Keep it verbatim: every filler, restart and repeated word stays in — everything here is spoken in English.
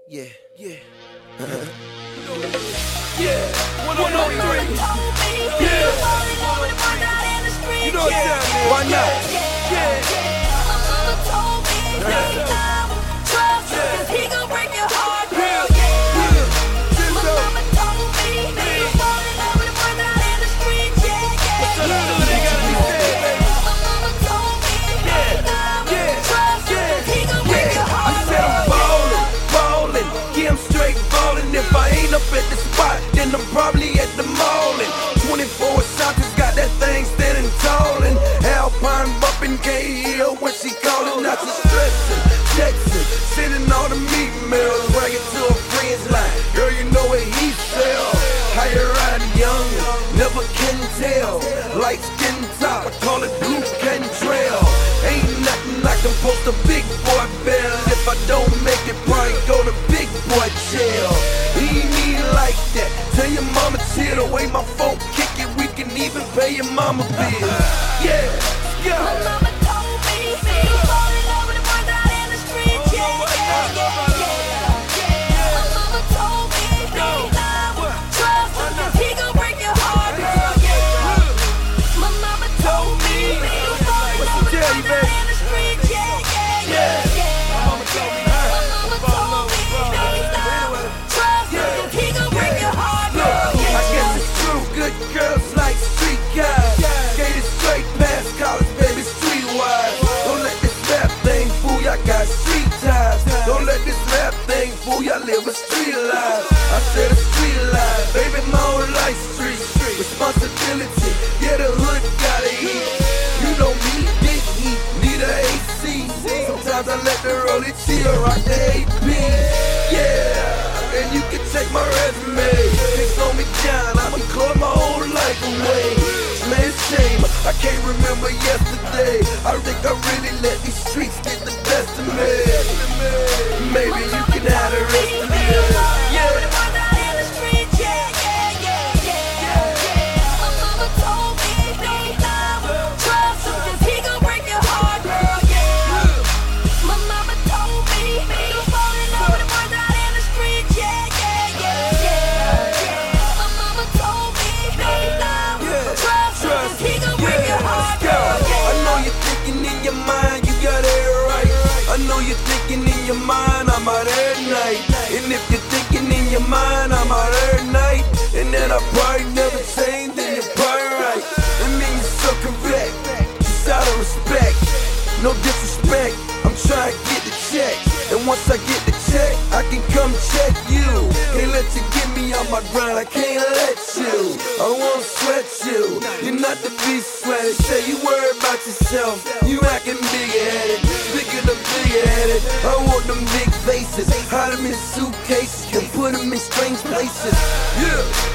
Yeah, yeah. Yeah, one oh three. Yeah, you know what time it is. Why not? Yeah, He gon' break your heart, girl. yeah, Yeah. yeah. My mama told me that you fall in love with a boy out in the streets. Yeah, yeah. What's up, dude? They gotta be said, baby. My mama told me that you love Yeah, trust. yeah, He gon' break your I heart, said I'm girl. ballin', ballin', yeah, I'm straight ballin'. If I ain't up at the spot, then I'm probably at the mallin'. twenty-four Santa's got that thing standing tallin'. Alpine bumpin' K-Hill when she callin', now she stressin', textin', sending all the meat mails, bragging to her friends like, girl, you know what he sell. How you riding, young? Never can tell. Light skin top, I call it blue Cantrell. Ain't nothing I can post a big boy bell. If I don't make it, probably go to big boy jail. He ain't me like that. Tell your mama chill. The way my folk kick it, we can even pay your mama bills. Yeah, My yeah. mama told me that you fall in love with a boy out in the streets. Yeah, yeah, yeah, yeah. My mama told me that you love trust. He gon' break your heart, girl. Yeah. My mama told me that you fall in love with a boy out in the streets. Yeah, yeah, yeah, yeah. My mama told me, My mama told me that you love trust. He gon' break your heart, girl. I guess it's true. Good girls like street guys. Skated straight past college, baby, streetwise. Don't let this rap thing fool ya, got street ties. Don't let this rap thing fool ya, live a street life. I said a street life, baby, my own life street. Responsibility, yeah, the hood gotta eat. You know me, big heat, need a A C. Sometimes I let the rollie chill, rock the A P. Yeah, and you can take my resume. They slow me down, I'ma club my whole life away. Man, shame, I can't remember yesterday. I think I really let these streets get the best of me. Maybe you can have the rest of me. Yeah. I know you're thinking in your mind, I'm out every night. And if you're thinking in your mind, I'm out every night. And then I probably never change, then you're probably right. I mean, you're so correct, just out of respect. No disrespect, I'm trying to get the check. And once I get the check, I can come check you. Can't let you get me on my grind, I can't let you. I won't sweat you, you're not to be sweated. Say you worry about yourself, you acting big-headed. Bigger than big-headed, I want them big faces. Hide them in suitcases and put them in strange places. Yeah.